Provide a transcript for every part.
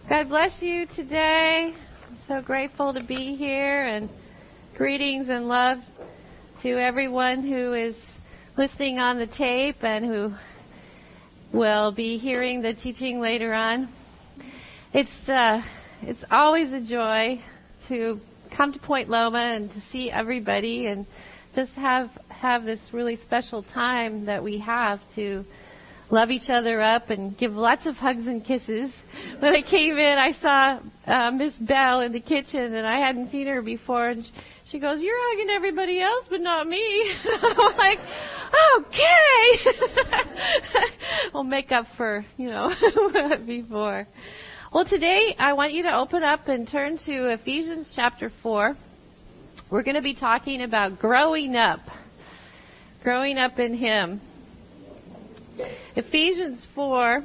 God bless you today. I'm so grateful to be here, and greetings and love to everyone who is listening on the tape and who will be hearing the teaching later on. It's always a joy to come to Point Loma and to see everybody and just have this really special time that we have to love each other up and give lots of hugs and kisses. When I came in, I saw Miss Bell in the kitchen, and I hadn't seen her before, and she goes, "You're hugging everybody else, but not me." I'm like, okay. We'll make up for, before. Well, today I want you to open up and turn to Ephesians chapter 4. We're going to be talking about growing up in Him. Ephesians 4,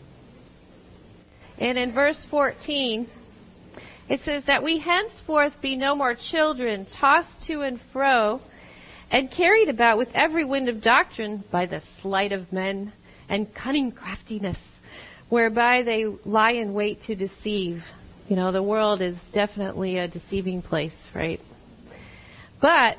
and in verse 14, it says that we henceforth be no more children, tossed to and fro, and carried about with every wind of doctrine by the sleight of men and cunning craftiness, whereby they lie in wait to deceive. The world is definitely a deceiving place, right? But,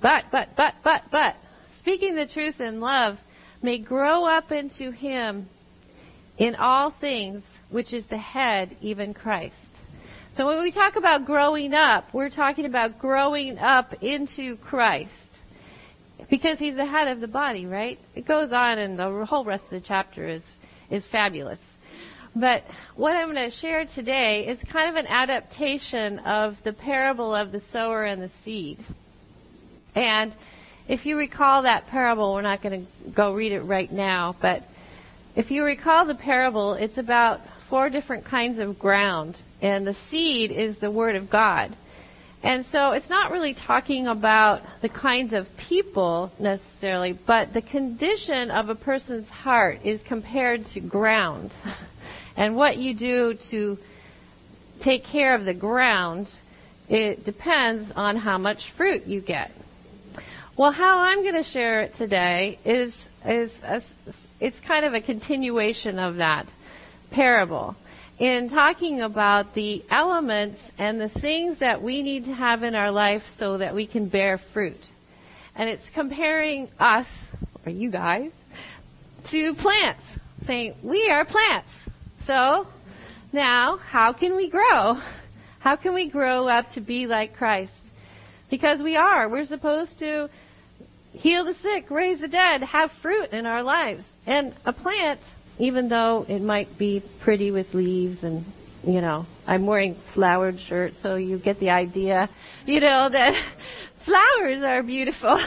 speaking the truth in love, may grow up into Him in all things, which is the head, even Christ. So when we talk about growing up, we're talking about growing up into Christ, because He's the head of the body, right? It goes on, and the whole rest of the chapter is fabulous. But what I'm going to share today is kind of an adaptation of the parable of the sower and the seed. And if you recall that parable, we're not going to go read it right now, but if you recall the parable, it's about 4 different kinds of ground, and the seed is the Word of God. And so it's not really talking about the kinds of people necessarily, but the condition of a person's heart is compared to ground. And what you do to take care of the ground, it depends on how much fruit you get. Well, how I'm going to share it today is it's kind of a continuation of that parable in talking about the elements and the things that we need to have in our life so that we can bear fruit. And it's comparing us, or you guys, to plants, saying we are plants. So now, how can we grow? How can we grow up to be like Christ? Because we're supposed to heal the sick, raise the dead, have fruit in our lives. And a plant, even though it might be pretty with leaves and, I'm wearing flowered shirt, so you get the idea, that flowers are beautiful.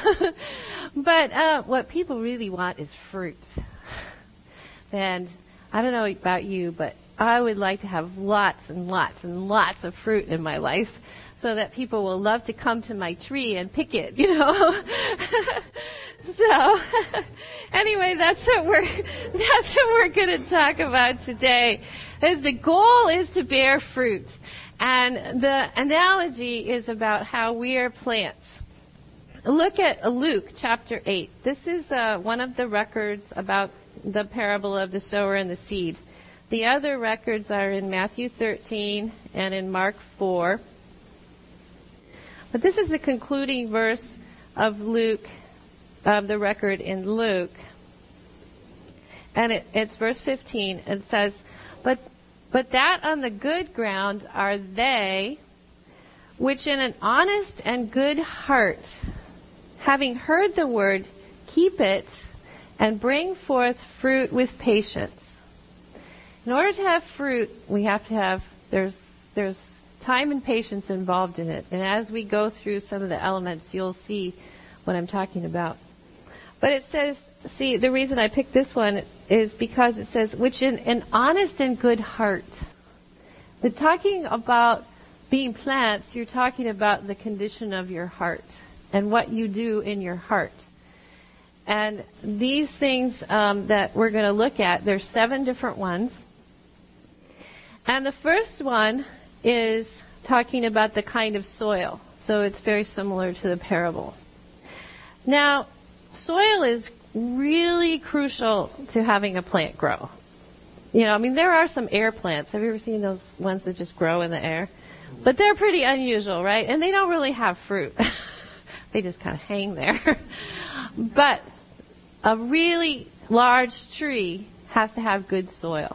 But what people really want is fruit. And I don't know about you, but I would like to have lots and lots and lots of fruit in my life, so that people will love to come to my tree and pick it, So, anyway, that's what we're going to talk about today. Is the goal is to bear fruit, and the analogy is about how we are plants. Look at Luke chapter 8. This is one of the records about the parable of the sower and the seed. The other records are in Matthew 13 and in Mark 4. But this is the concluding verse of Luke, of the record in Luke. And it's verse 15. It says, But that on the good ground are they, which in an honest and good heart, having heard the word, keep it, and bring forth fruit with patience. In order to have fruit, we have to have, there's time and patience involved in it. And as we go through some of the elements, you'll see what I'm talking about. But it says, see, the reason I picked this one is because it says, which in an honest and good heart. But talking about being plants, you're talking about the condition of your heart and what you do in your heart. And these things that we're going to look at, there's 7 different ones. And the first one is talking about the kind of soil. So it's very similar to the parable. Now, soil is really crucial to having a plant grow. there are some air plants. Have you ever seen those ones that just grow in the air? But they're pretty unusual, right? And they don't really have fruit. They just kind of hang there. But a really large tree has to have good soil.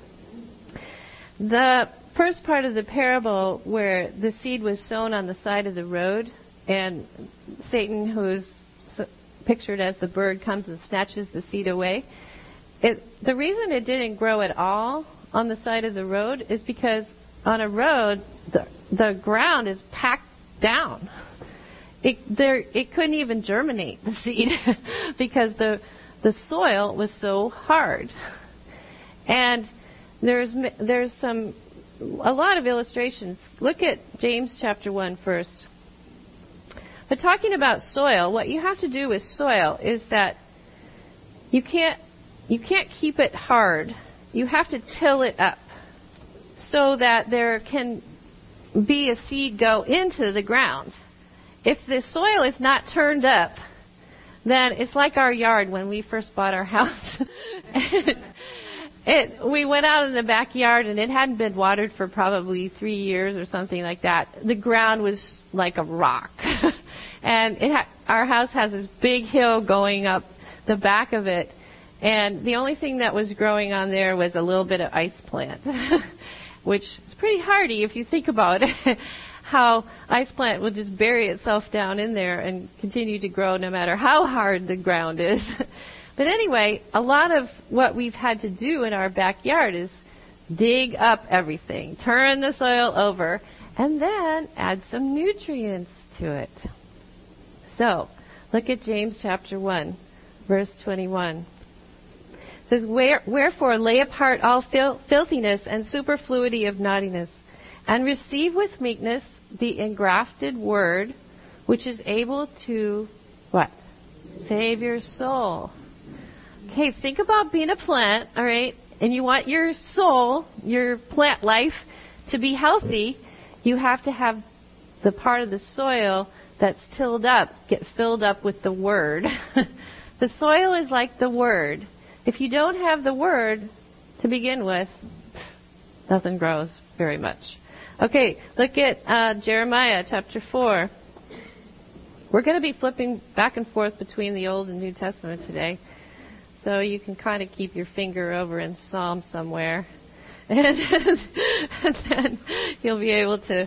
The first part of the parable where the seed was sown on the side of the road and Satan, who's pictured as the bird, comes and snatches the seed away. The reason it didn't grow at all on the side of the road is because on a road, the ground is packed down. It couldn't even germinate the seed because the soil was so hard. And there's a lot of illustrations. Look at James chapter 1 first. But talking about soil, what you have to do with soil is that you can't keep it hard. You have to till it up so that there can be a seed go into the ground. If the soil is not turned up, then it's like our yard when we first bought our house. We went out in the backyard and it hadn't been watered for probably 3 years or something like that. The ground was like a rock. And our house has this big hill going up the back of it. And the only thing that was growing on there was a little bit of ice plant, which is pretty hardy if you think about it. How ice plant will just bury itself down in there and continue to grow no matter how hard the ground is. But anyway, a lot of what we've had to do in our backyard is dig up everything, turn the soil over, and then add some nutrients to it. So, look at James chapter 1, verse 21. It says, Wherefore lay apart all filthiness and superfluity of naughtiness, and receive with meekness the engrafted word, which is able to, what? Save your soul. Okay, think about being a plant, all right, and you want your soul, your plant life, to be healthy. You have to have the part of the soil that's tilled up get filled up with the word. The soil is like the word. If you don't have the word to begin with, nothing grows very much. Okay, look at Jeremiah chapter 4. We're going to be flipping back and forth between the Old and New Testament today. So you can kind of keep your finger over in Psalm somewhere. And then you'll be able to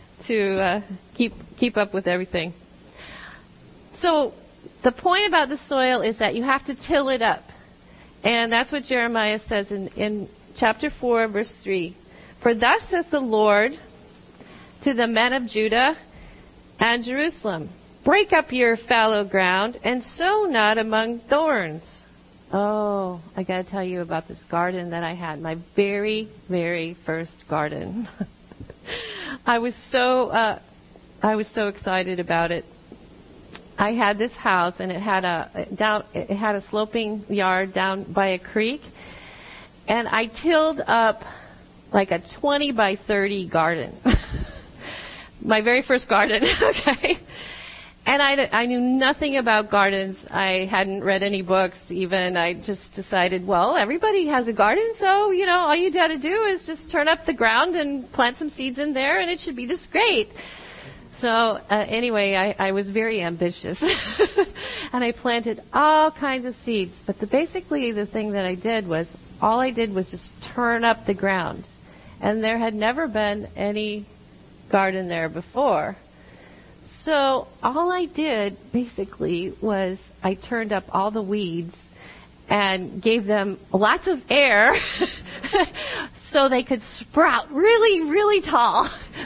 keep up with everything. So the point about the soil is that you have to till it up. And that's what Jeremiah says in chapter 4, verse 3. For thus saith the Lord to the men of Judah and Jerusalem, break up your fallow ground and sow not among thorns. Oh, I got to tell you about this garden that I had, my very, very first garden. I was so excited about it. I had this house, and it had a sloping yard down by a creek, and I tilled up like a 20 by 30 garden. My very first garden, okay? And I knew nothing about gardens. I hadn't read any books even. I just decided, well, everybody has a garden, so, all you got to do is just turn up the ground and plant some seeds in there, and it should be just great. So anyway, I was very ambitious, and I planted all kinds of seeds. But basically the thing that I did was, all I did was just turn up the ground. And there had never been any garden there before. So all I did basically was I turned up all the weeds and gave them lots of air so they could sprout really, really tall.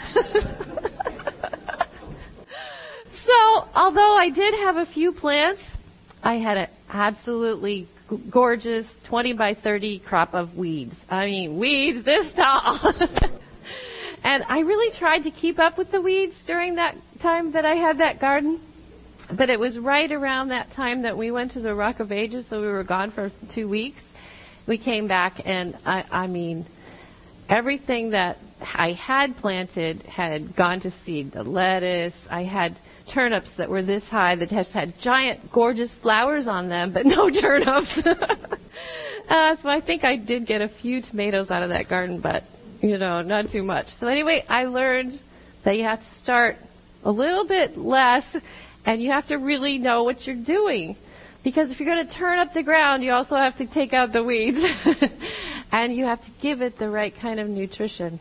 So although I did have a few plants, I had an absolutely gorgeous 20 by 30 crop of weeds. I mean, weeds this tall. And I really tried to keep up with the weeds during that time that I had that garden. But it was right around that time that we went to the Rock of Ages, so we were gone for 2 weeks. We came back, and I mean, everything that I had planted had gone to seed. The lettuce, I had turnips that were this high that just had giant, gorgeous flowers on them, but no turnips. So I think I did get a few tomatoes out of that garden, but, not too much. So anyway, I learned that you have to start a little bit less, and you have to really know what you're doing. Because if you're going to turn up the ground, you also have to take out the weeds. And you have to give it the right kind of nutrition.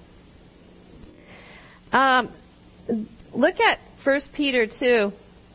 Look at 1 Peter 2.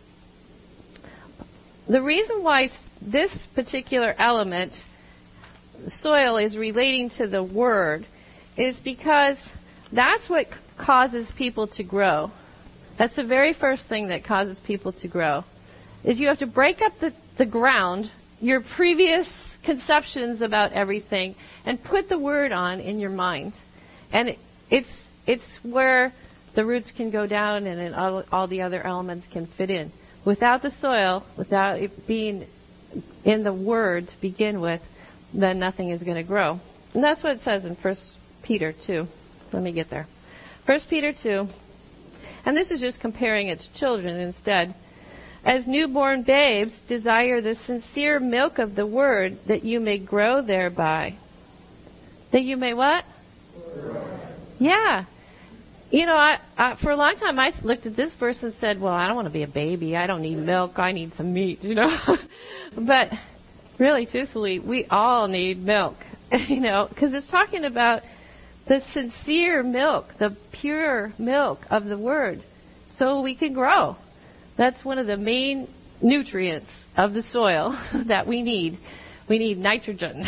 The reason why this particular element, soil, is relating to the Word is because that's what causes people to grow. That's the very first thing that causes people to grow, is you have to break up the ground, your previous conceptions about everything, and put the Word on in your mind. And it's where the roots can go down and then all the other elements can fit in. Without the soil, without it being in the Word to begin with, then nothing is going to grow. And that's what it says in 1 Peter 2. Let me get there. 1 Peter 2. And this is just comparing it to children instead. As newborn babes, desire the sincere milk of the Word, that you may grow thereby. That you may what? Yeah. For a long time I looked at this verse and said, well, I don't want to be a baby. I don't need milk. I need some meat, But really, truthfully, we all need milk, because it's talking about the sincere milk, the pure milk of the Word, so we can grow. That's one of the main nutrients of the soil that we need. We need nitrogen,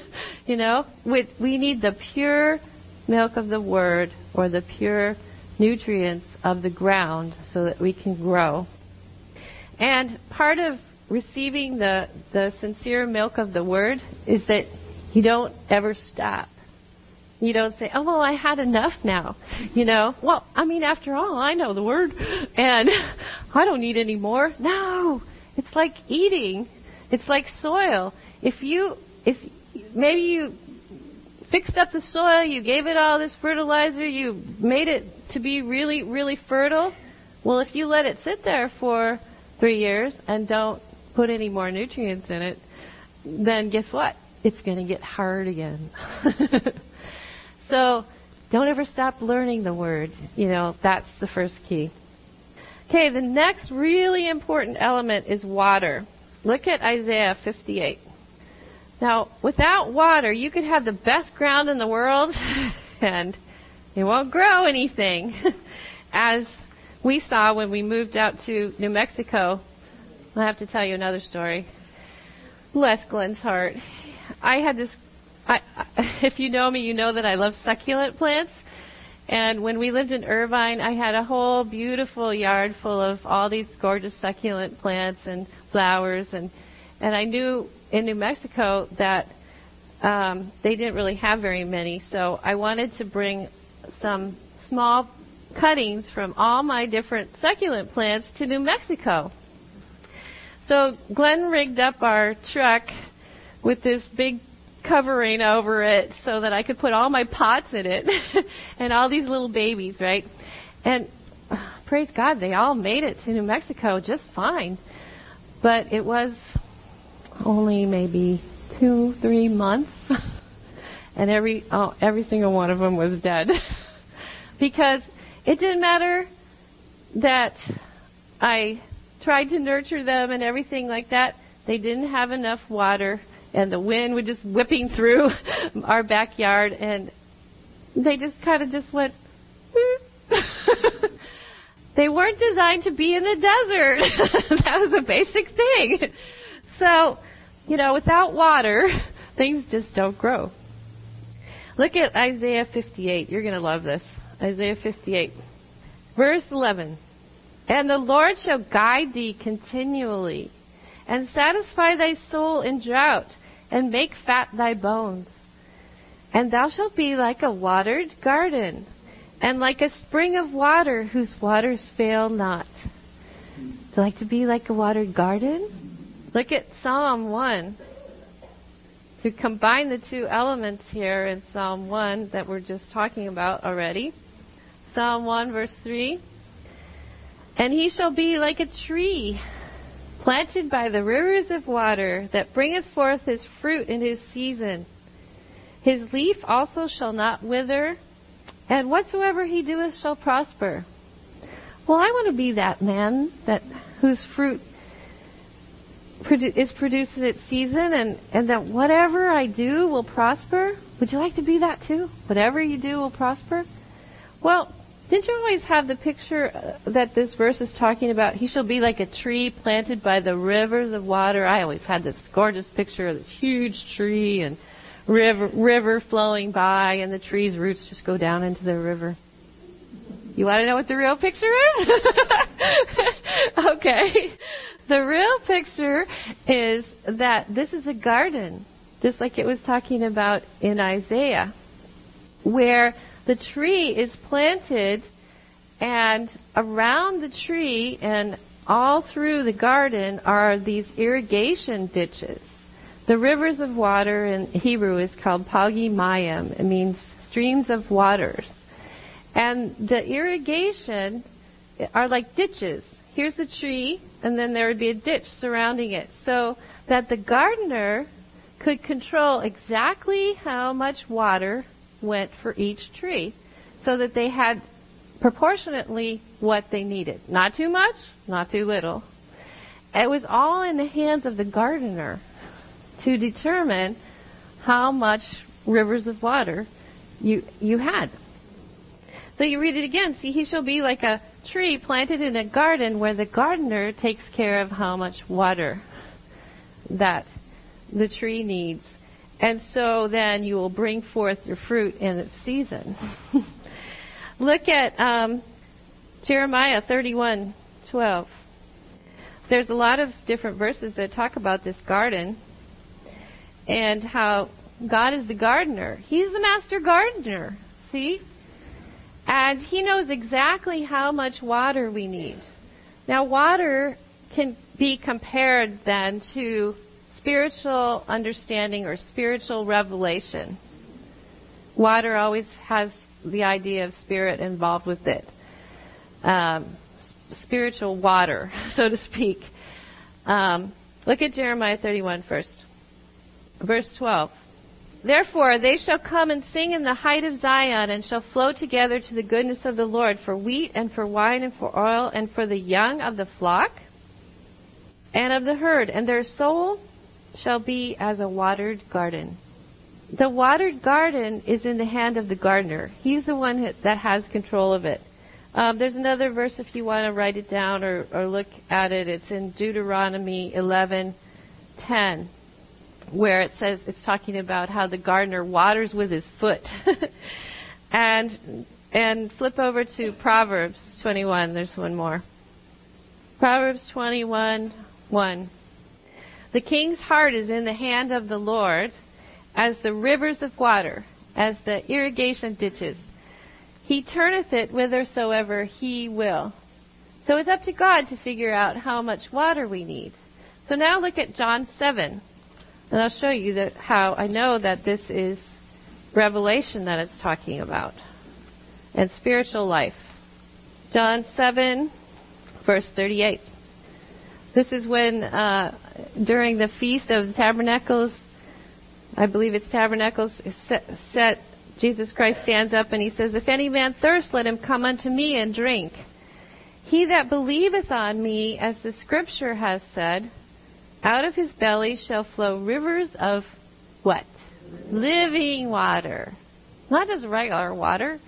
we need the pure milk of the Word, or the pure nutrients of the ground, so that we can grow. And part of receiving the sincere milk of the Word is that you don't ever stop. You don't say, oh, well, I had enough now. Well, after all, I know the Word, and I don't need any more. No, it's like eating. It's like soil. If maybe you fixed up the soil, you gave it all this fertilizer, you made it to be really, really fertile. Well, if you let it sit there for 3 years and don't put any more nutrients in it, then guess what? It's going to get hard again. So don't ever stop learning the Word. That's the first key. Okay, the next really important element is water. Look at Isaiah 58. Now, without water, you could have the best ground in the world, and it won't grow anything. As we saw when we moved out to New Mexico, I have to tell you another story. Bless Glenn's heart. I had this, if you know me, you know that I love succulent plants. And when we lived in Irvine, I had a whole beautiful yard full of all these gorgeous succulent plants and flowers. And I knew in New Mexico that they didn't really have very many. So I wanted to bring some small cuttings from all my different succulent plants to New Mexico. So Glenn rigged up our truck with this big covering over it so that I could put all my pots in it and all these little babies, right? And praise God, they all made it to New Mexico just fine. But it was only maybe 2-3 months, and every single one of them was dead. Because it didn't matter that I tried to nurture them and everything like that. They didn't have enough water, and the wind was just whipping through our backyard, and they just kind of just went, They weren't designed to be in the desert. That was a basic thing. So, without water, things just don't grow. Look at Isaiah 58. You're going to love this. Isaiah 58. Verse 11. And the Lord shall guide thee continually, and satisfy thy soul in drought, and make fat thy bones. And thou shalt be like a watered garden, and like a spring of water whose waters fail not. Do you like to be like a watered garden? Look at Psalm 1. To combine the two elements here in Psalm 1 that we're just talking about already. Psalm 1 verse 3. And he shall be like a tree planted by the rivers of water, that bringeth forth his fruit in his season. His leaf also shall not wither, and whatsoever he doeth shall prosper. Well, I want to be that man whose fruit is produced in its season, and that whatever I do will prosper. Would you like to be that too? Whatever you do will prosper? Well, didn't you always have the picture that this verse is talking about? He shall be like a tree planted by the rivers of water. I always had this gorgeous picture of this huge tree and river flowing by, and the tree's roots just go down into the river. You want to know what the real picture is? Okay. The real picture is that this is a garden, just like it was talking about in Isaiah, where the tree is planted, and around the tree and all through the garden are these irrigation ditches. The rivers of water in Hebrew is called Pagi Mayim. It means streams of waters. And the irrigation are like ditches. Here's the tree, and then there would be a ditch surrounding it, so that the gardener could control exactly how much water went for each tree, so that they had proportionately what they needed. Not too much, not too little. It was all in the hands of the gardener to determine how much rivers of water you had. So you read it again. See, he shall be like a tree planted in a garden, where the gardener takes care of how much water that the tree needs. And so then you will bring forth your fruit in its season. Look at Jeremiah 31:12. There's a lot of different verses that talk about this garden and how God is the gardener. He's the master gardener, see? And he knows exactly how much water we need. Now, water can be compared then to spiritual understanding or spiritual revelation. Water always has the idea of spirit involved with it. Spiritual water, so to speak. Look at Jeremiah 31 first. Verse 12. Therefore they shall come and sing in the height of Zion, and shall flow together to the goodness of the Lord, for wheat and for wine and for oil and for the young of the flock and of the herd. And their soul shall be as a watered garden. The watered garden is in the hand of the gardener. He's the one that has control of it. There's another verse if you want to write it down or look at it. It's in Deuteronomy 11:10. Where it says, it's talking about how the gardener waters with his foot. and flip over to Proverbs 21. There's one more. Proverbs 21:1. The king's heart is in the hand of the Lord, as the rivers of water, as the irrigation ditches. He turneth it whithersoever he will. So it's up to God to figure out how much water we need. So now look at John 7. And I'll show you how I know that this is revelation that it's talking about, and spiritual life. John 7, verse 38. This is when, during the Feast of the Tabernacles, I believe it's Tabernacles, set, Jesus Christ stands up and he says, If any man thirst, let him come unto me and drink. He that believeth on me, as the scripture has said, out of his belly shall flow rivers of what? Living water. Not just regular water.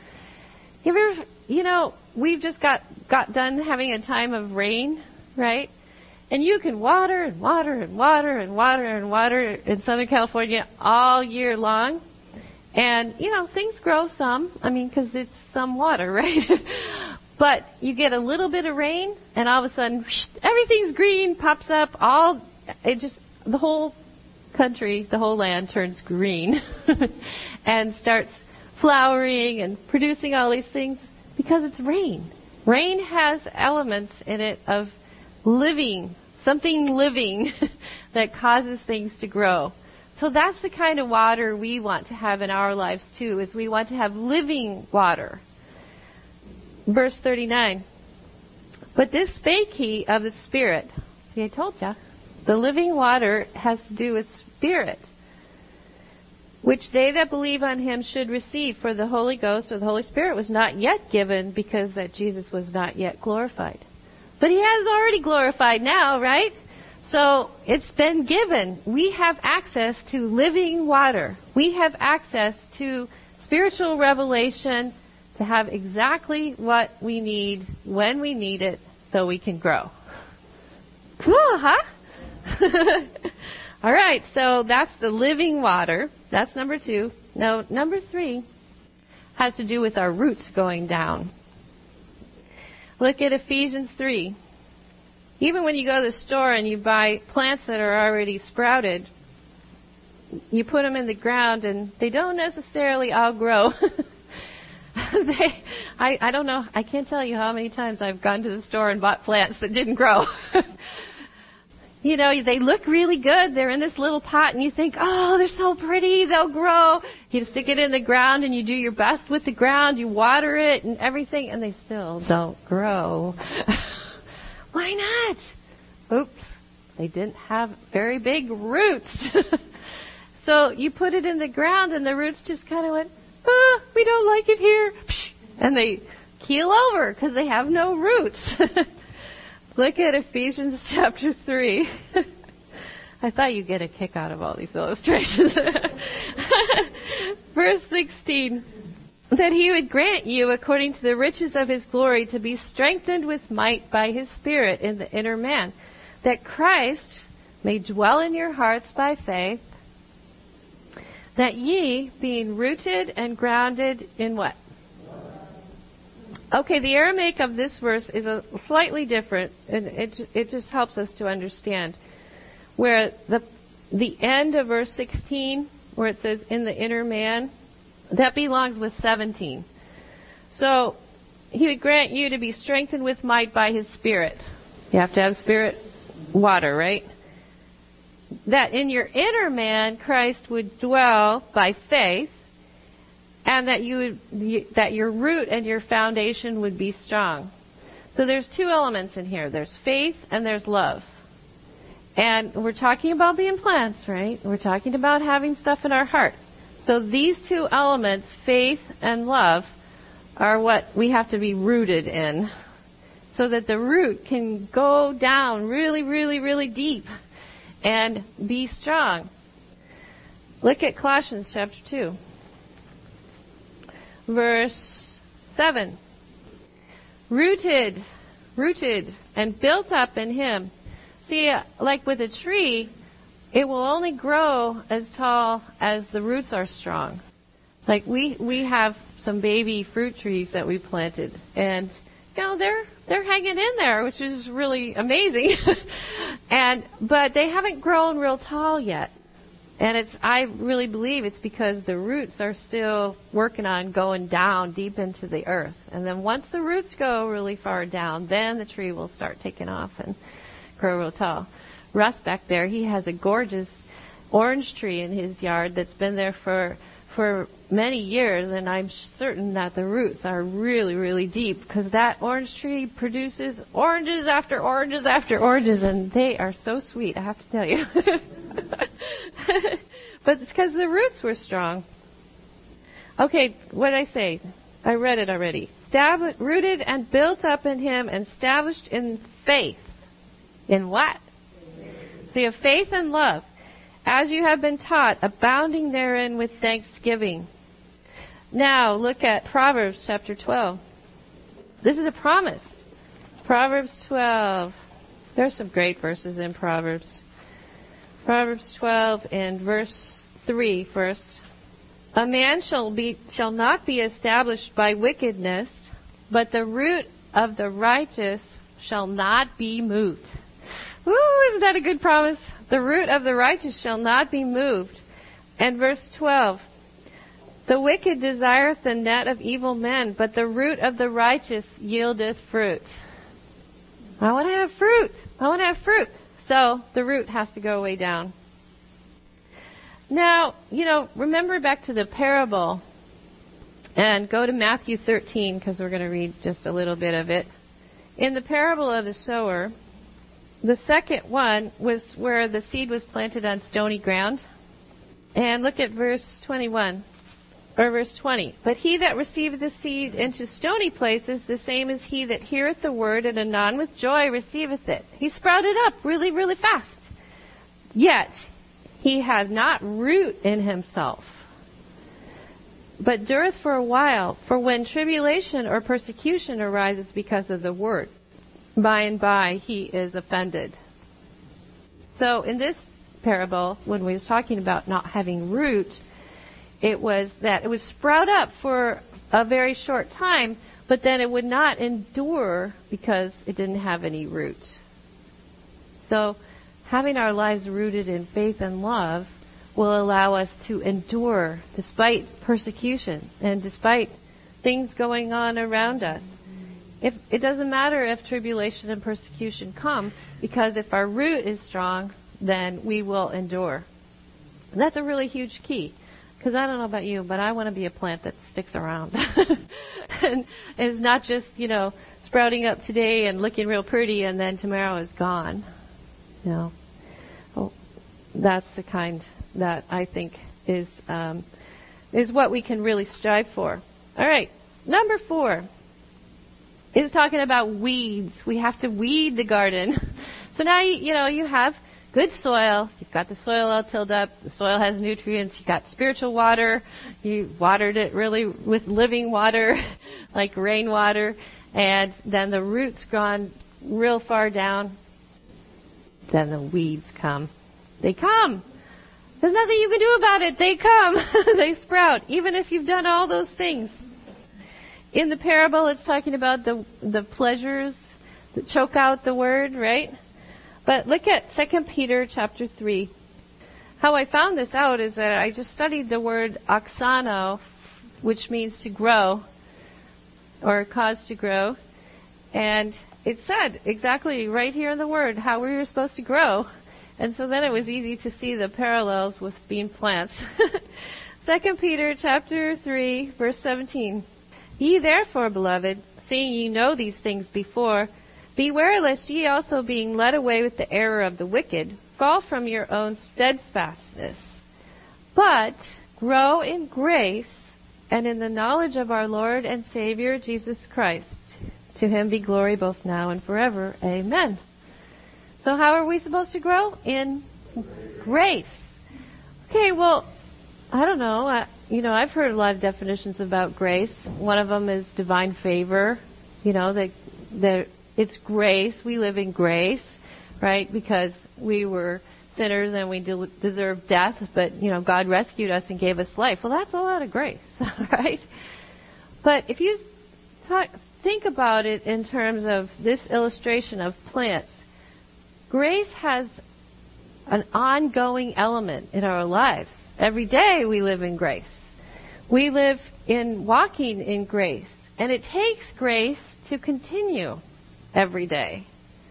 We've just got done having a time of rain, right? And you can water and water and water and water and water in Southern California all year long. And, things grow some. Because it's some water, right? But you get a little bit of rain, and all of a sudden, everything's green, pops up, the whole country, the whole land turns green and starts flowering and producing all these things because it's rain. Rain has elements in it of living, something living that causes things to grow. So that's the kind of water we want to have in our lives too, is we want to have living water. Verse 39. But this spake he of the Spirit, See, I told you. The living water has to do with spirit, which they that believe on him should receive, for the Holy Ghost or the Holy Spirit was not yet given because that Jesus was not yet glorified. But he has already glorified now, right? So it's been given. We have access to living water. We have access to spiritual revelation to have exactly what we need when we need it so we can grow. Cool, huh? All right, so that's the living water. That's number 2. Now, number 3 has to do with our roots going down. Look at Ephesians 3. Even when you go to the store and you buy plants that are already sprouted, you put them in the ground and they don't necessarily all grow. I don't know. I can't tell you how many times I've gone to the store and bought plants that didn't grow. You know, they look really good. They're in this little pot and you think, oh, they're so pretty. They'll grow. You stick it in the ground and you do your best with the ground. You water it and everything and they still don't grow. Why not? Oops. They didn't have very big roots. So you put it in the ground and the roots just kind of went, we don't like it here. And they keel over because they have no roots. Look at Ephesians chapter 3. I thought you'd get a kick out of all these illustrations. Verse 16. That he would grant you, according to the riches of his glory, to be strengthened with might by his Spirit in the inner man, that Christ may dwell in your hearts by faith, that ye, being rooted and grounded in what? Okay, the Aramaic of this verse is a slightly different, and it just helps us to understand. Where the end of verse 16, where it says, in the inner man, that belongs with 17. So, he would grant you to be strengthened with might by his Spirit. You have to have Spirit water, right? That in your inner man, Christ would dwell by faith, and that that your root and your foundation would be strong. So there's 2 elements in here. There's faith and there's love. And we're talking about being plants, right? We're talking about having stuff in our heart. So these 2 elements, faith and love, are what we have to be rooted in, so that the root can go down really, really, really deep and be strong. Look at Colossians chapter 2. Verse 7. Rooted and built up in him. See, like with a tree, it will only grow as tall as the roots are strong. Like we have some baby fruit trees that we planted, and you know they're hanging in there, which is really amazing. But they haven't grown real tall yet. And I really believe it's because the roots are still working on going down deep into the earth. And then once the roots go really far down, then the tree will start taking off and grow real tall. Russ back there, he has a gorgeous orange tree in his yard that's been there for many years, and I'm certain that the roots are really, really deep, because that orange tree produces oranges after oranges after oranges, and they are so sweet, I have to tell you. But it's because the roots were strong. Okay, what did I say? I read it already. Rooted and built up in him and established in faith. In what? So you have faith and love. As you have been taught, abounding therein with thanksgiving. Now, look at Proverbs chapter 12. This is a promise. Proverbs 12. There's some great verses in Proverbs. Proverbs 12 and verse 3 first. A man shall not be established by wickedness, but the root of the righteous shall not be moved. Woo, isn't that a good promise? The root of the righteous shall not be moved. And verse 12. The wicked desireth the net of evil men, but the root of the righteous yieldeth fruit. I want to have fruit. I want to have fruit. So the root has to go way down. Now, remember back to the parable and go to Matthew 13, because we're going to read just a little bit of it. In the parable of the sower, The second one was where the seed was planted on stony ground. And look at verse 21, or verse 20. But he that receiveth the seed into stony places, the same as he that heareth the word, and anon with joy receiveth it. He sprouted up really, really fast. Yet he had not root in himself, but dureth for a while. For when tribulation or persecution arises because of the word, by and by he is offended. So in this parable, when we was talking about not having root, it was that it would sprout up for a very short time, but then it would not endure because it didn't have any root. So having our lives rooted in faith and love will allow us to endure despite persecution and despite things going on around us. If it doesn't matter if tribulation and persecution come, because if our root is strong, then we will endure. And that's a really huge key. Because I don't know about you, but I want to be a plant that sticks around. And is not just, sprouting up today and looking real pretty and then tomorrow is gone. That's the kind that I think is what we can really strive for. All right, number 4 is talking about weeds. We have to weed the garden. So now, you have good soil. You've got the soil all tilled up. The soil has nutrients. You've got spiritual water. You watered it really with living water, like rainwater. And then the roots gone real far down. Then the weeds come. They come. There's nothing you can do about it. They come. They sprout, even if you've done all those things. In the parable, it's talking about the pleasures that choke out the word, right? But look at 2 Peter chapter 3. How I found this out is that I just studied the word oxano, which means to grow, or cause to grow. And it said exactly right here in the word how we were supposed to grow. And so then it was easy to see the parallels with being plants. 2 Peter chapter 3, verse 17. Ye therefore, beloved, seeing ye know these things before, beware lest ye also, being led away with the error of the wicked, fall from your own steadfastness, but grow in grace and in the knowledge of our Lord and Savior Jesus Christ. To him be glory both now and forever. Amen. So how are we supposed to grow? In grace. Okay, well, I don't know. I've heard a lot of definitions about grace. One of them is divine favor. That it's grace. We live in grace, right? Because we were sinners and we deserved death, but, God rescued us and gave us life. Well, that's a lot of grace, right? But if you think about it in terms of this illustration of plants, grace has an ongoing element in our lives. Every day we live in grace. We live in walking in grace. And it takes grace to continue every day.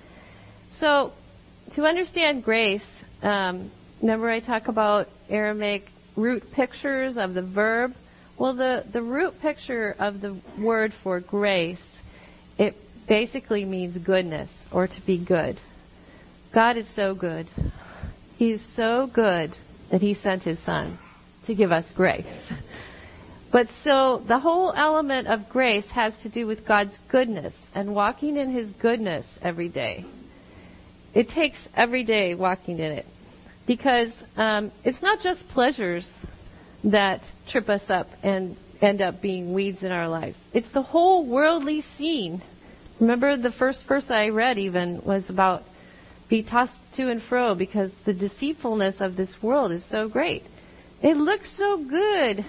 So to understand grace, remember I talk about Aramaic root pictures of the verb? Well, the root picture of the word for grace, it basically means goodness or to be good. God is so good. He is so good that he sent his son to give us grace. But so the whole element of grace has to do with God's goodness and walking in his goodness every day. It takes every day walking in it. Because it's not just pleasures that trip us up and end up being weeds in our lives. It's the whole worldly scene. Remember the first verse I read even was about be tossed to and fro because the deceitfulness of this world is so great. It looks so good,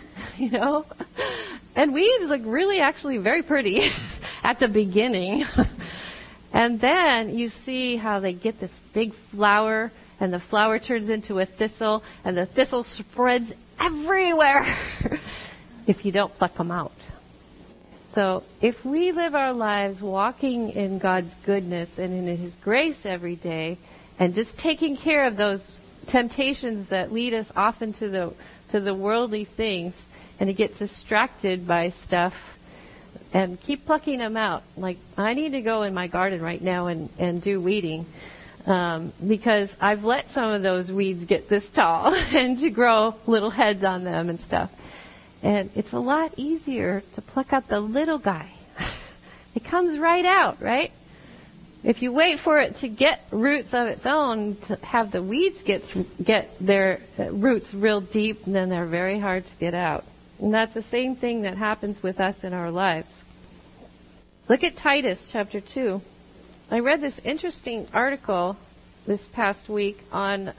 and weeds look really actually very pretty at the beginning. And then you see how they get this big flower, and the flower turns into a thistle, and the thistle spreads everywhere if you don't pluck them out. So if we live our lives walking in God's goodness and in his grace every day, and just taking care of those temptations that lead us off into the worldly things, and to get distracted by stuff, and keep plucking them out. Like, I need to go in my garden right now and do weeding. because I've let some of those weeds get this tall and to grow little heads on them and stuff. And it's a lot easier to pluck out the little guy. It comes right out, right? If you wait for it to get roots of its own, to have the weeds get their roots real deep, then they're very hard to get out. And that's the same thing that happens with us in our lives. Look at Titus chapter 2. I read this interesting article this past week on,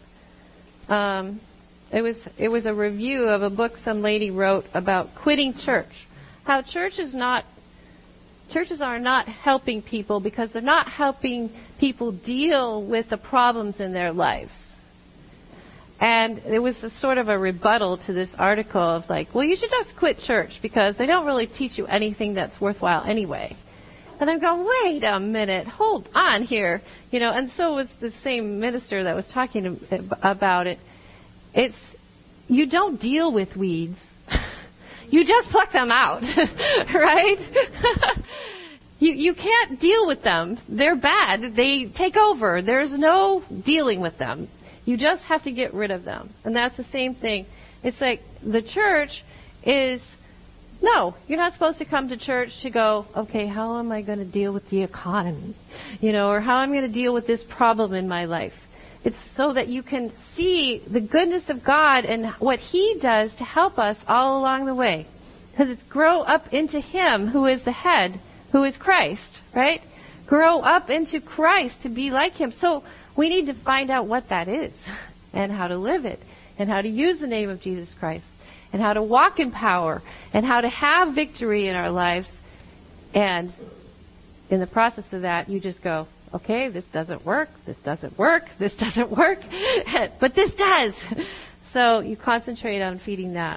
it was a review of a book some lady wrote about quitting church. How churches are not helping people because they're not helping people deal with the problems in their lives. And it was a sort of a rebuttal to this article of like, well, you should just quit church because they don't really teach you anything that's worthwhile anyway. And I'm going, wait a minute, hold on here. And so was the same minister that was talking about it. You don't deal with weeds. You just pluck them out, right? You can't deal with them. They're bad. They take over. There's no dealing with them. You just have to get rid of them. And that's the same thing. It's like the church is, no, you're not supposed to come to church to go, okay, how am I going to deal with the economy? Or how I'm going to deal with this problem in my life. It's so that you can see the goodness of God and what He does to help us all along the way. Because it's grow up into Him who is the head, who is Christ, right? Grow up into Christ to be like Him. So we need to find out what that is and how to live it and how to use the name of Jesus Christ and how to walk in power and how to have victory in our lives. And in the process of that, you just go, okay, this doesn't work, this doesn't work, this doesn't work, but this does. So you concentrate on feeding that.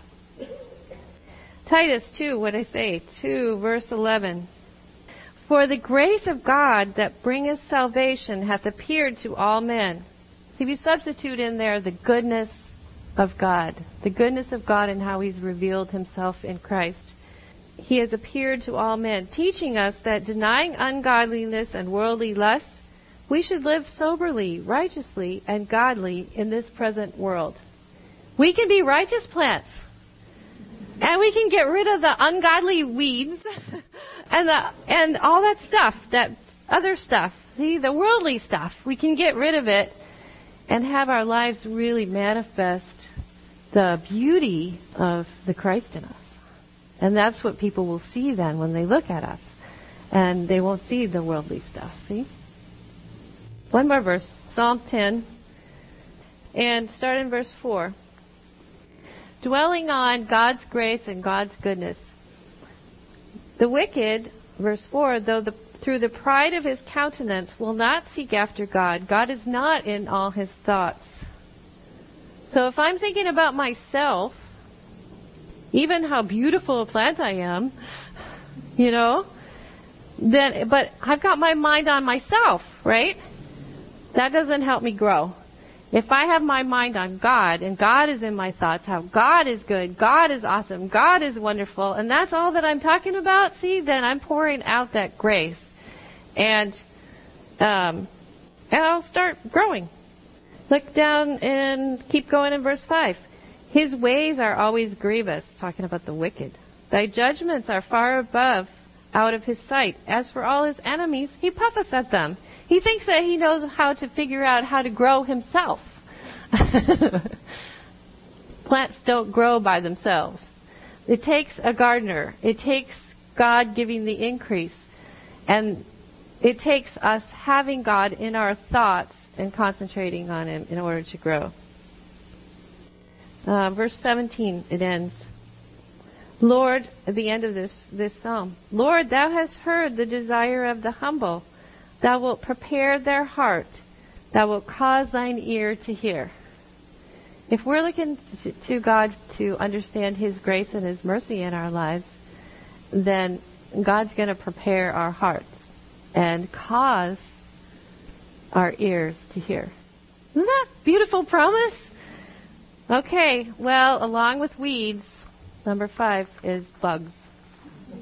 Titus 2, what I say, 2 verse 11. For the grace of God that bringeth salvation hath appeared to all men. So if you substitute in there the goodness of God and how He's revealed Himself in Christ. He has appeared to all men, teaching us that denying ungodliness and worldly lusts, we should live soberly, righteously, and godly in this present world. We can be righteous plants. And we can get rid of the ungodly weeds and all that stuff, that other stuff. See, the worldly stuff. We can get rid of it and have our lives really manifest the beauty of the Christ in us. And that's what people will see then when they look at us. And they won't see the worldly stuff, see? One more verse, Psalm 10, and start in verse 4. Dwelling on God's grace and God's goodness. The wicked, verse 4, through the pride of his countenance will not seek after God. God is not in all his thoughts. So if I'm thinking about myself, even how beautiful a plant I am, but I've got my mind on myself, right? That doesn't help me grow. If I have my mind on God, and God is in my thoughts, how God is good, God is awesome, God is wonderful, and that's all that I'm talking about, see, then I'm pouring out that grace. And I'll start growing. Look down and keep going in verse 5. His ways are always grievous, talking about the wicked. Thy judgments are far above, out of his sight. As for all his enemies, he puffeth at them. He thinks that he knows how to figure out how to grow himself. Plants don't grow by themselves. It takes a gardener. It takes God giving the increase. And it takes us having God in our thoughts and concentrating on Him in order to grow. Verse 17, it ends. Lord, at the end of this psalm, Lord, thou hast heard the desire of the humble. Thou wilt prepare their heart. Thou wilt cause thine ear to hear. If we're looking to God to understand His grace and His mercy in our lives, then God's going to prepare our hearts and cause our ears to hear. Isn't that a beautiful promise? Okay, well, along with weeds, number 5 is bugs.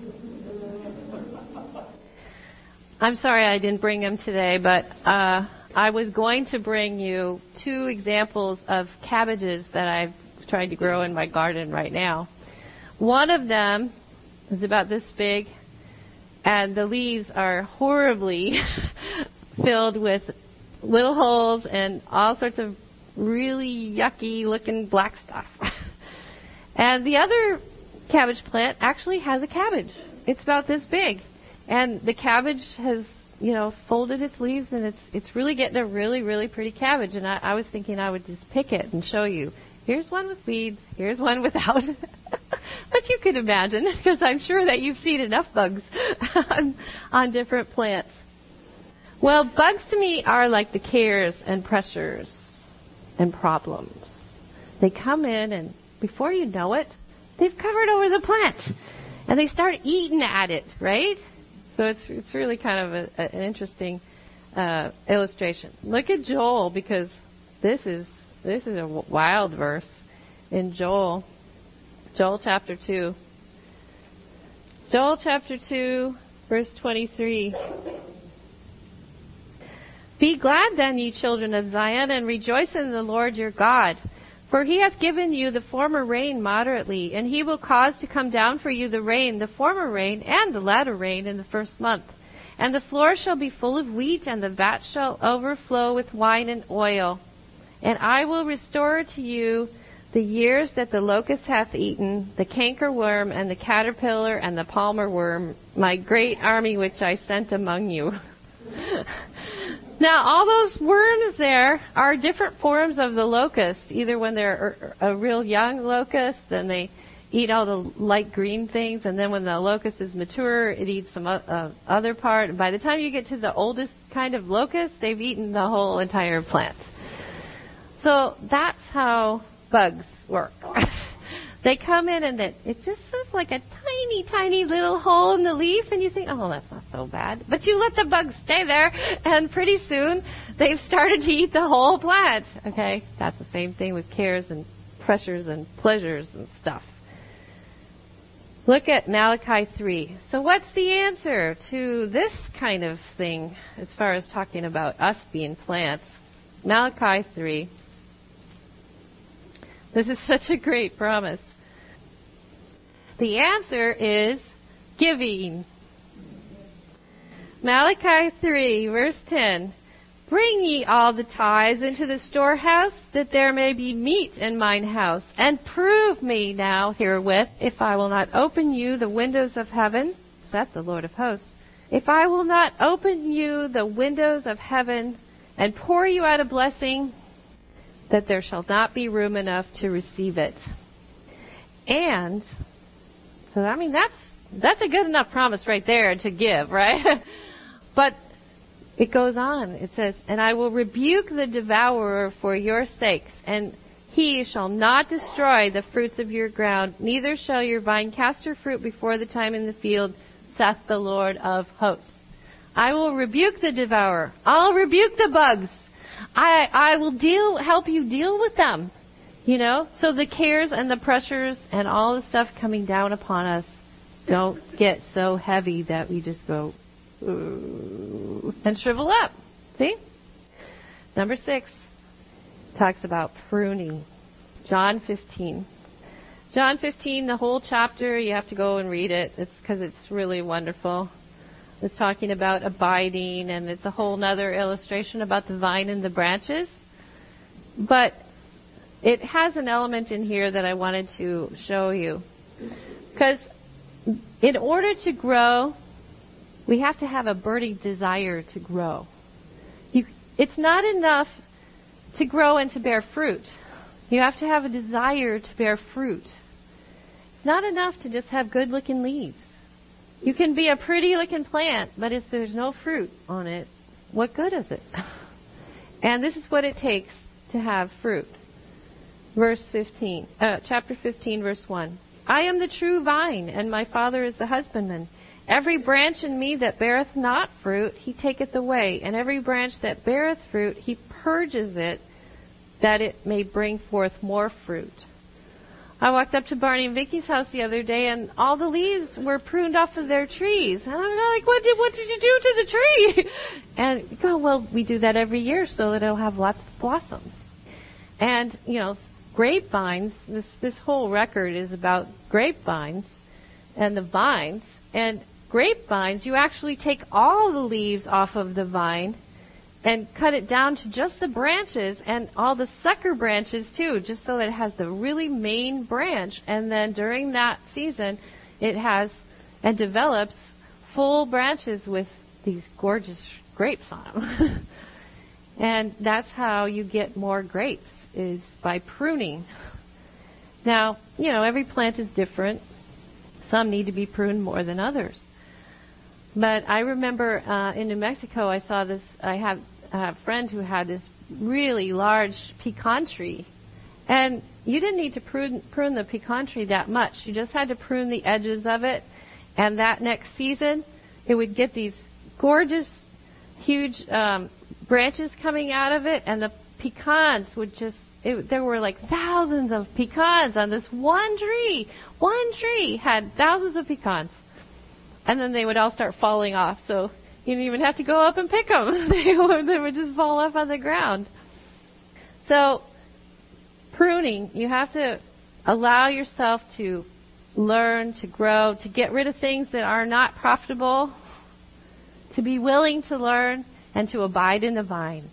I'm sorry I didn't bring them today, but I was going to bring you 2 examples of cabbages that I've tried to grow in my garden right now. One of them is about this big, and the leaves are horribly filled with little holes and all sorts of really yucky looking black stuff. And the other cabbage plant actually has a cabbage. It's about this big. And the cabbage has, folded its leaves, and it's really getting a really, really pretty cabbage. And I was thinking I would just pick it and show you. Here's one with weeds. Here's one without. But you could imagine, because I'm sure that you've seen enough bugs on different plants. Well, bugs to me are like the cares and pressures and problems. They come in, and before you know it, they've covered over the plant, and they start eating at it, right? So it's really kind of an interesting illustration. Look at Joel, because this is a wild verse in Joel chapter 2. Joel chapter 2, verse 23. Be glad then, ye children of Zion, and rejoice in the Lord your God. For he hath given you the former rain moderately, and he will cause to come down for you the rain, the former rain, and the latter rain in the first month. And the floor shall be full of wheat, and the vat shall overflow with wine and oil. And I will restore to you the years that the locust hath eaten, the cankerworm, and the caterpillar, and the palmer worm, my great army which I sent among you. Now, all those worms there are different forms of the locust. Either when they're a real young locust, then they eat all the light green things, and then when the locust is mature, it eats some other part. And by the time you get to the oldest kind of locust, they've eaten the whole entire plant. So that's how bugs work. They come in, and it just looks like a tiny, tiny little hole in the leaf, and you think, oh, that's not so bad. But you let the bugs stay there, and pretty soon they've started to eat the whole plant. Okay? That's the same thing with cares and pressures and pleasures and stuff. Look at Malachi 3. So what's the answer to this kind of thing as far as talking about us being plants? Malachi 3. This is such a great promise. The answer is giving. Malachi 3, verse 10. Bring ye all the tithes into the storehouse, that there may be meat in mine house. And prove me now herewith, if I will not open you the windows of heaven, saith the Lord of hosts. If I will not open you the windows of heaven, and pour you out a blessing, that there shall not be room enough to receive it. And, so I mean, that's a good enough promise right there to give, right? But it goes on. It says, and I will rebuke the devourer for your sakes, and he shall not destroy the fruits of your ground, neither shall your vine cast her fruit before the time in the field, saith the Lord of hosts. I will rebuke the devourer. I'll rebuke the bugs. I will help you deal with them. So the cares and the pressures and all the stuff coming down upon us don't get so heavy that we just go, ooh, and shrivel up. See? Number 6 talks about pruning. John 15. John 15, the whole chapter, you have to go and read it. It's because it's really wonderful. It's talking about abiding, and it's a whole nother illustration about the vine and the branches. But it has an element in here that I wanted to show you. Because in order to grow, we have to have a burning desire to grow. It's not enough to grow and to bear fruit. You have to have a desire to bear fruit. It's not enough to just have good-looking leaves. You can be a pretty-looking plant, but if there's no fruit on it, what good is it? And this is what it takes to have fruit. Chapter 15, verse 1. I am the true vine, and my Father is the husbandman. Every branch in me that beareth not fruit, he taketh away, and every branch that beareth fruit, he purges it, that it may bring forth more fruit. I walked up to Barney and Vicky's house the other day, and all the leaves were pruned off of their trees. And I'm like, what did you do to the tree? And you go, well, we do that every year so that it'll have lots of blossoms. And, grapevines, this whole record is about grapevines and the vines. And grapevines, you actually take all the leaves off of the vine and cut it down to just the branches and all the sucker branches too, just so that it has the really main branch. And then during that season, it has and develops full branches with these gorgeous grapes on them. And that's how you get more grapes, is by pruning. Now, every plant is different. Some need to be pruned more than others. But I remember in New Mexico, I saw this. I have a friend who had this really large pecan tree. And you didn't need to prune the pecan tree that much. You just had to prune the edges of it. And that next season, it would get these gorgeous, huge branches coming out of it. And the pecans would there were like thousands of pecans on this one tree. One tree had thousands of pecans. And then they would all start falling off. So you didn't even have to go up and pick them. They would just fall off on the ground. So pruning, you have to allow yourself to learn, to grow, to get rid of things that are not profitable, to be willing to learn, and to abide in the vine.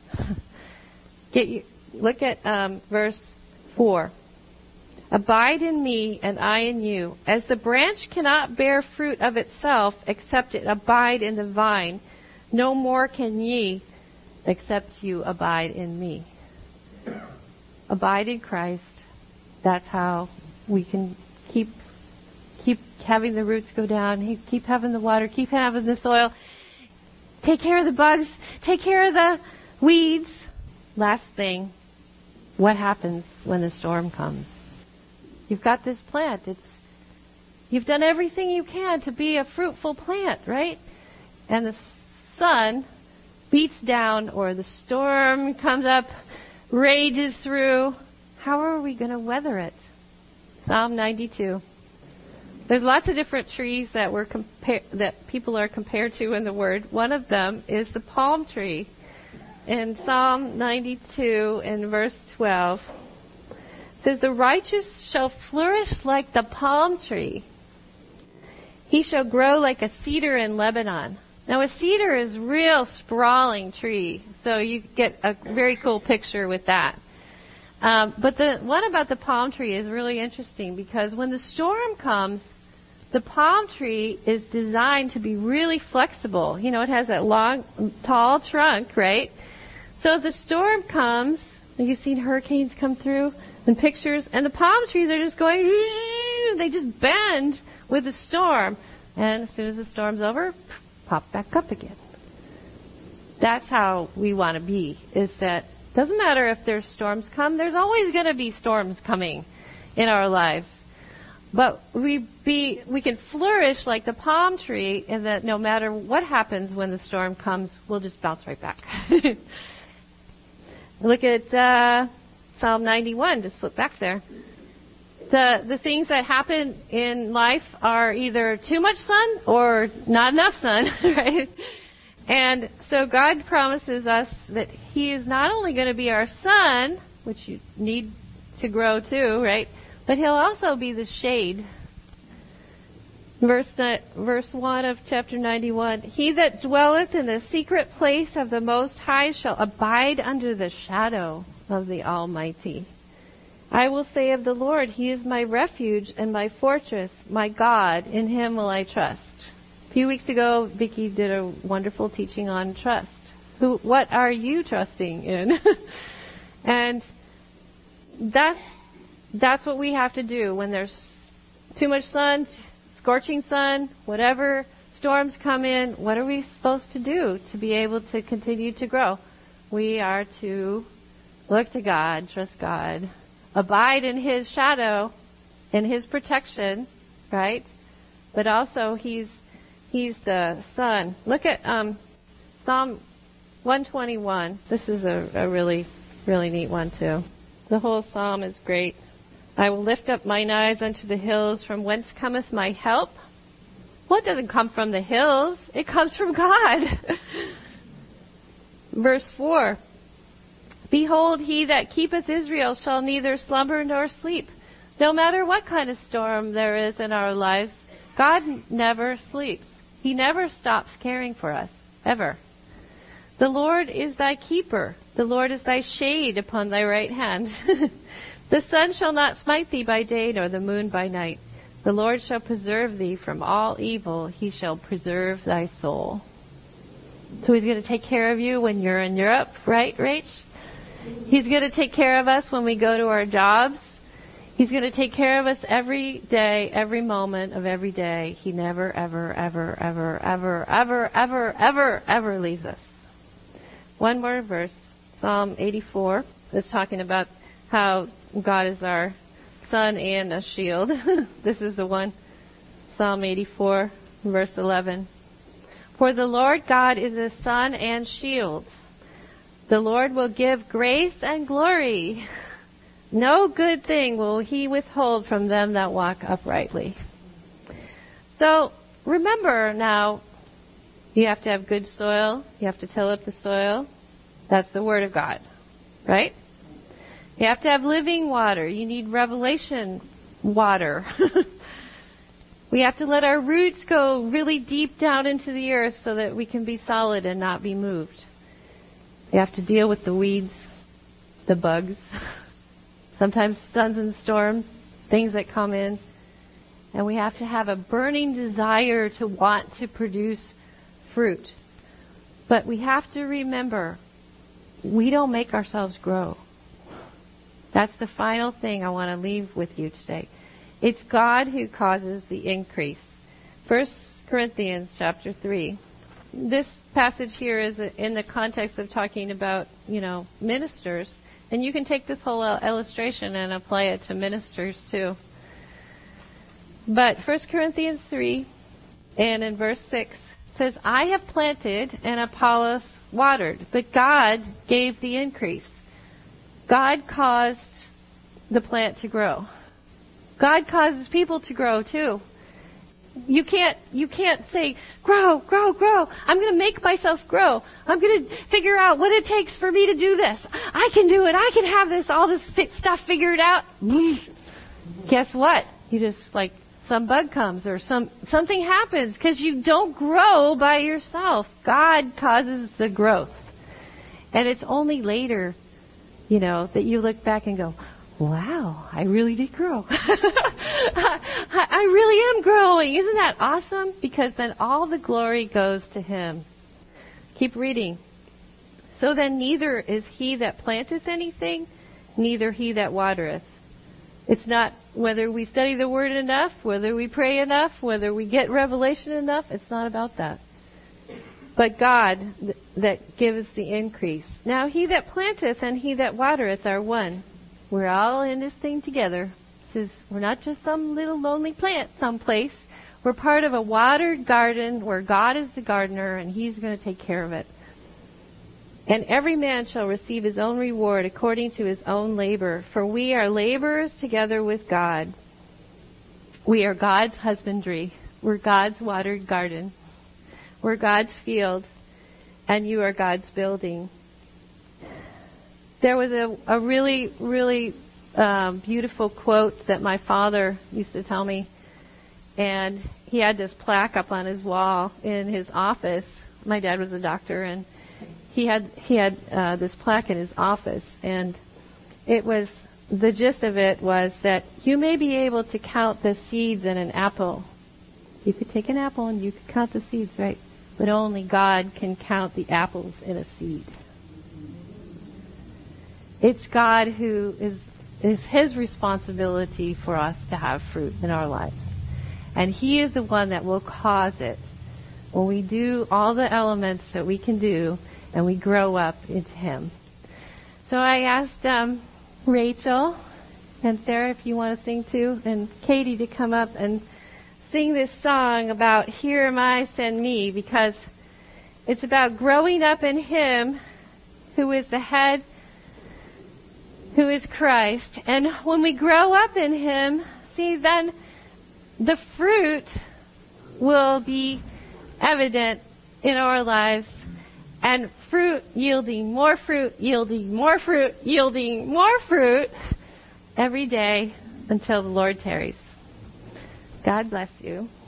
Look at verse 4. Abide in me, and I in you. As the branch cannot bear fruit of itself, except it abide in the vine, no more can ye, except you abide in me. Abide in Christ. That's how we can keep having the roots go down, keep having the water, keep having the soil. Take care of the bugs, take care of the weeds. Last thing, what happens when the storm comes? You've got this plant. You've done everything you can to be a fruitful plant, right? And the sun beats down, or the storm comes up, rages through. How are we going to weather it? Psalm 92. There's lots of different trees that that people are compared to in the Word. One of them is the palm tree. In Psalm 92, in verse 12, it says, the righteous shall flourish like the palm tree. He shall grow like a cedar in Lebanon. Now, a cedar is a real sprawling tree, so you get a very cool picture with that. But the one about the palm tree is really interesting, because when the storm comes, the palm tree is designed to be really flexible. It has that long, tall trunk, right? So if the storm comes, you've seen hurricanes come through in pictures, and the palm trees are just going, they just bend with the storm. And as soon as the storm's over, pop back up again. That's how we want to be, is that doesn't matter if there's storms come, there's always going to be storms coming in our lives. But we can flourish like the palm tree, in that no matter what happens when the storm comes, we'll just bounce right back. Look at Psalm 91. Just flip back there. The things that happen in life are either too much sun or not enough sun, right? And so God promises us that He is not only going to be our sun, which you need to grow too, right? But He'll also be the shade. Verse 1 of chapter 91, he that dwelleth in the secret place of the Most High shall abide under the shadow of the Almighty. I will say of the Lord, He is my refuge and my fortress, my God, in Him will I trust. A few weeks ago, Vicki did a wonderful teaching on trust. What are you trusting in? And that's what we have to do when there's too much sun, scorching sun, whatever storms come in. What are we supposed to do to be able to continue to grow? We are to look to God, trust God, abide in His shadow, in His protection, right? But also He's the sun. Look at Psalm 121. This is a really, really neat one too. The whole psalm is great. I will lift up mine eyes unto the hills, from whence cometh my help. Well, it doesn't come from the hills. It comes from God. Verse 4. Behold, he that keepeth Israel shall neither slumber nor sleep. No matter what kind of storm there is in our lives, God never sleeps. He never stops caring for us, ever. The Lord is thy keeper. The Lord is thy shade upon thy right hand. The sun shall not smite thee by day, nor the moon by night. The Lord shall preserve thee from all evil. He shall preserve thy soul. So he's going to take care of you when you're in Europe, right, Rach? He's going to take care of us when we go to our jobs. He's going to take care of us every day, every moment of every day. He never, ever, ever, ever, ever, ever, ever, ever, ever leaves us. One more verse, Psalm 84, that's talking about how God is our sun and a shield. This is the one, Psalm 84, verse 11. For the Lord God is a sun and shield. The Lord will give grace and glory. No good thing will he withhold from them that walk uprightly. So remember now, you have to have good soil. You have to till up the soil. That's the Word of God, right? You have to have living water. You need revelation water. We have to let our roots go really deep down into the earth so that we can be solid and not be moved. You have to deal with the weeds, the bugs, sometimes suns and storms, things that come in. And we have to have a burning desire to want to produce fruit. But we have to remember, we don't make ourselves grow. That's the final thing I want to leave with you today. It's God who causes the increase. 1 Corinthians chapter 3. This passage here is in the context of talking about, ministers. And you can take this whole illustration and apply it to ministers too. But 1 Corinthians 3, and in verse 6, says, I have planted and Apollos watered, but God gave the increase. God caused the plant to grow. God causes people to grow too. You can't say, grow, grow, grow. I'm going to make myself grow. I'm going to figure out what it takes for me to do this. I can do it. I can have all this stuff figured out. Guess what? You just some bug comes or something happens because you don't grow by yourself. God causes the growth. And it's only later, that you look back and go, wow, I really did grow. I really am growing. Isn't that awesome? Because then all the glory goes to Him. Keep reading. So then neither is he that planteth anything, neither he that watereth. It's not whether we study the Word enough, whether we pray enough, whether we get revelation enough. It's not about that. But God that gives the increase. Now he that planteth and he that watereth are one. We're all in this thing together. We're not just some little lonely plant someplace. We're part of a watered garden where God is the gardener and He's going to take care of it. And every man shall receive his own reward according to his own labor. For we are laborers together with God. We are God's husbandry. We're God's watered garden. We're God's field. And you are God's building. There was a really, really beautiful quote that my father used to tell me. And he had this plaque up on his wall in his office. My dad was a doctor, and he had this plaque in his office. And the gist of it was that you may be able to count the seeds in an apple. You could take an apple and you could count the seeds, right? But only God can count the apples in a seed. It's God who is His responsibility for us to have fruit in our lives. And He is the one that will cause it when we do all the elements that we can do and we grow up into Him. So I asked Rachel and Sarah if you want to sing too, and Katie to come up and sing this song about Here Am I, Send Me, because it's about growing up in Him who is the head who is Christ. And when we grow up in him, see, then the fruit will be evident in our lives. And fruit yielding more fruit, yielding more fruit, yielding more fruit every day until the Lord tarries. God bless you.